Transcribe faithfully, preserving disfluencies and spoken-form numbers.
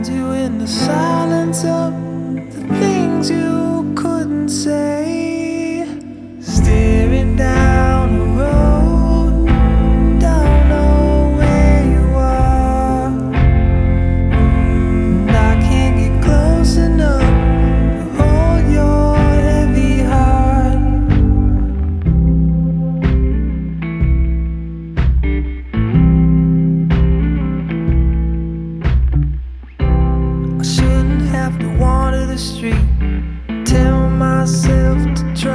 Found you in the silence of the things you couldn't say. Staring down the road, don't know where you are, and I can't get close enough to hold your heavy heart. I shouldn't have to wander the street, tell myself to try